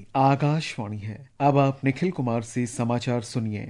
आकाशवाणी है। अब आप निखिल कुमार से समाचार सुनिए।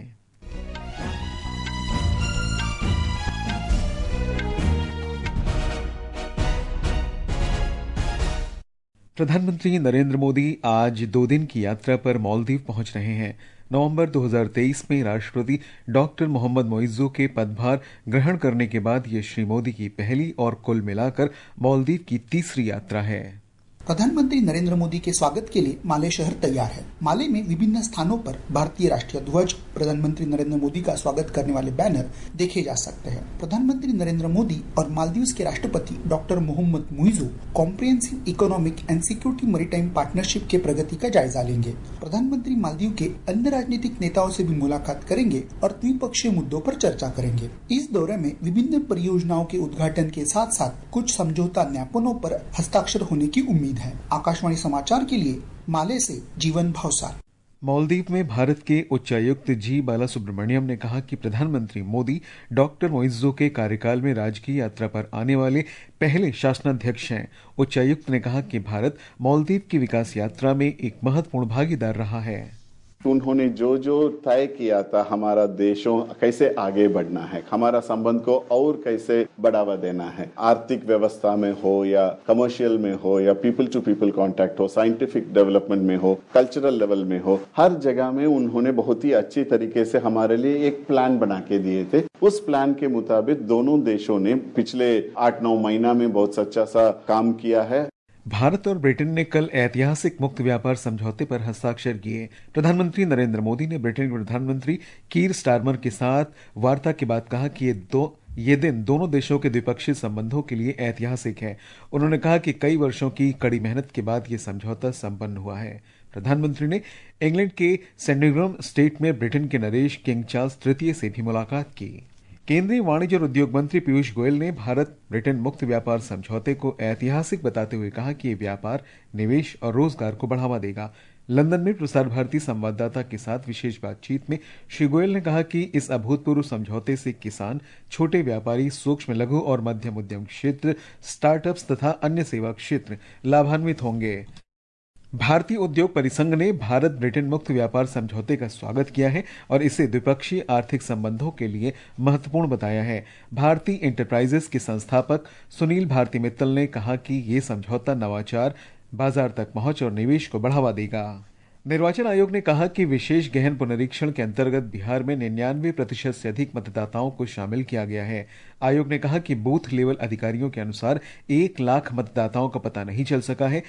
प्रधानमंत्री नरेंद्र मोदी आज 2 दिन की यात्रा पर मालदीव पहुंच रहे हैं। नवंबर 2023 में राष्ट्रपति डॉक्टर मोहम्मद मोइज्जो के पदभार ग्रहण करने के बाद ये श्री मोदी की पहली और कुल मिलाकर मालदीव की तीसरी यात्रा है। प्रधानमंत्री नरेंद्र मोदी के स्वागत के लिए माले शहर तैयार है। माले में विभिन्न स्थानों पर भारतीय राष्ट्रीय ध्वज, प्रधानमंत्री नरेंद्र मोदी का स्वागत करने वाले बैनर देखे जा सकते हैं। प्रधानमंत्री नरेंद्र मोदी और मालदीव के राष्ट्रपति doctor Mohamed Muizzu comprehensive economic and security maritime partnership के प्रगति का जायजा लेंगे। प्रधानमंत्री मालदीव के अन्य राजनीतिक नेताओं से भी मुलाकात करेंगे और द्विपक्षीय मुद्दों पर चर्चा करेंगे। इस दौरे में विभिन्न परियोजनाओं के उद्घाटन के साथ साथ कुछ समझौता ज्ञापनों पर हस्ताक्षर होने की उम्मीद है। आकाशवाणी समाचार के लिए माले से जीवन भावसार। मालदीव में भारत के उच्चायुक्त जी बालासुब्रमण्यम ने कहा कि प्रधानमंत्री मोदी डॉक्टर मोइज्जो के कार्यकाल में राजकीय यात्रा पर आने वाले पहले शासनाध्यक्ष हैं। उच्चायुक्त ने कहा कि भारत मालदीव की विकास यात्रा में एक महत्वपूर्ण भागीदार रहा है। उन्होंने जो तय किया था, हमारा देशों कैसे आगे बढ़ना है, हमारा संबंध को और कैसे बढ़ावा देना है, आर्थिक व्यवस्था में हो या कमर्शियल में हो या पीपल टू पीपल कांटेक्ट हो, साइंटिफिक डेवलपमेंट में हो, कल्चरल लेवल में हो, हर जगह में उन्होंने बहुत ही अच्छी तरीके से हमारे लिए एक प्लान बना के दिए थे। उस प्लान के मुताबिक दोनों देशों ने पिछले 8-9 महीना में बहुत अच्छा सा काम किया है। भारत और ब्रिटेन ने कल ऐतिहासिक मुक्त व्यापार समझौते पर हस्ताक्षर किए। प्रधानमंत्री नरेंद्र मोदी ने ब्रिटेन के प्रधानमंत्री कीर स्टारमर के साथ वार्ता के बाद कहा कि ये दिन दोनों देशों के द्विपक्षीय संबंधों के लिए ऐतिहासिक है। उन्होंने कहा कि कई वर्षों की कड़ी मेहनत के बाद ये समझौता संपन्न हुआ है। प्रधानमंत्री ने इंग्लैंड के सैंडीग्राम स्टेट में ब्रिटेन के नरेश किंग चार्ल्स तृतीय से भी मुलाकात की। केंद्रीय वाणिज्य और उद्योग मंत्री पीयूष गोयल ने भारत ब्रिटेन मुक्त व्यापार समझौते को ऐतिहासिक बताते हुए कहा कि ये व्यापार, निवेश और रोजगार को बढ़ावा देगा। लंदन में प्रसार भारती संवाददाता के साथ विशेष बातचीत में श्री गोयल ने कहा कि इस अभूतपूर्व समझौते से किसान, छोटे व्यापारी, सूक्ष्म, लघु और मध्यम उद्यम क्षेत्र, स्टार्टअप्स तथा अन्य सेवा क्षेत्र लाभान्वित होंगे। भारतीय उद्योग परिसंघ ने भारत ब्रिटेन मुक्त व्यापार समझौते का स्वागत किया है और इसे द्विपक्षीय आर्थिक संबंधों के लिए महत्वपूर्ण बताया है। भारतीय एंटरप्राइजेस के संस्थापक सुनील भारती मित्तल ने कहा कि ये समझौता नवाचार, बाजार तक पहुंच और निवेश को बढ़ावा देगा। निर्वाचन आयोग ने कहा कि विशेष गहन पुनरीक्षण के अंतर्गत बिहार में 99% से अधिक मतदाताओं को शामिल किया गया है। आयोग ने कहा कि बूथ लेवल अधिकारियों के अनुसार 1 लाख मतदाताओं का पता नहीं चल सका है,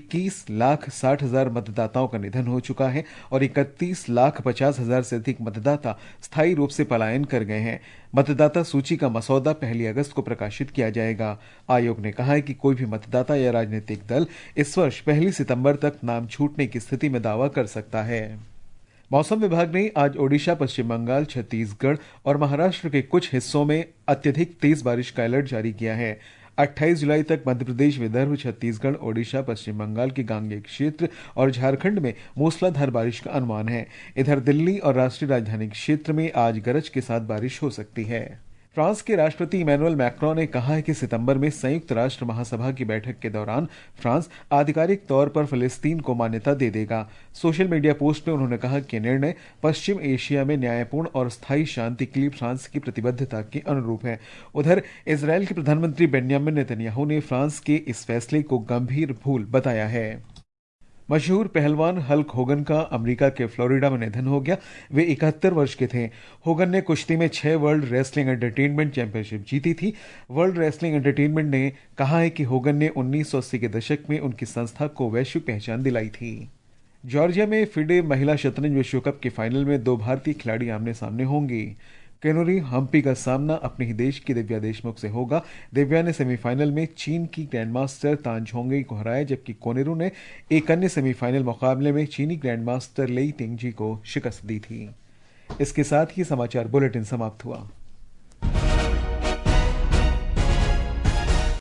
21,60,000 मतदाताओं का निधन हो चुका है और 31,50,000 से अधिक मतदाता स्थायी रूप से पलायन कर गए हैं। मतदाता सूची का मसौदा 1 अगस्त को प्रकाशित किया जाएगा। आयोग ने कहा है कि कोई भी मतदाता या राजनीतिक दल इस वर्ष 1 सितंबर तक नाम छूटने की स्थिति में दावा कर सकता है। मौसम विभाग ने आज ओडिशा, पश्चिम बंगाल, छत्तीसगढ़ और महाराष्ट्र के कुछ हिस्सों में अत्यधिक तेज बारिश का अलर्ट जारी किया है। 28 जुलाई तक मध्य प्रदेश, विदर्भ, छत्तीसगढ़, ओडिशा, पश्चिम बंगाल के गांगेय क्षेत्र और झारखंड में मूसलाधार बारिश का अनुमान है। इधर दिल्ली और राष्ट्रीय राजधानी क्षेत्र में आज गरज के साथ बारिश हो सकती है। फ्रांस के राष्ट्रपति इमैनुअल मैक्रों ने कहा है कि सितंबर में संयुक्त राष्ट्र महासभा की बैठक के दौरान फ्रांस आधिकारिक तौर पर फिलिस्तीन को मान्यता दे देगा। सोशल मीडिया पोस्ट में उन्होंने कहा कि निर्णय पश्चिम एशिया में न्यायपूर्ण और स्थायी शांति के लिए फ्रांस की प्रतिबद्धता के अनुरूप है। उधर इजरायल के प्रधानमंत्री बेन्यामिन नेतन्याहू ने फ्रांस के इस फैसले को गंभीर भूल बताया है। मशहूर पहलवान हल्क होगन का अमेरिका के फ्लोरिडा में निधन हो गया। वे 71 वर्ष के थे। होगन ने कुश्ती में 6 वर्ल्ड रेसलिंग एंटरटेनमेंट चैंपियनशिप जीती थी। वर्ल्ड रेसलिंग एंटरटेनमेंट ने कहा है कि होगन ने 1980 के दशक में उनकी संस्था को वैश्विक पहचान दिलाई थी। जॉर्जिया में फिडे महिला शतरंज विश्व कप के फाइनल में 2 भारतीय खिलाड़ी आमने सामने होंगी। केनोरी हम्पी का सामना अपने ही देश की दिव्या देशमुख से होगा। दिव्या ने सेमीफाइनल में चीन की ग्रैंडमास्टर तान झोंगई को हराया, जबकि कोनेरू ने एक अन्य सेमीफाइनल मुकाबले में चीनी ग्रैंडमास्टर लेई तिंगजी को शिकस्त दी थी। इसके साथ ही समाचार बुलेटिन समाप्त हुआ।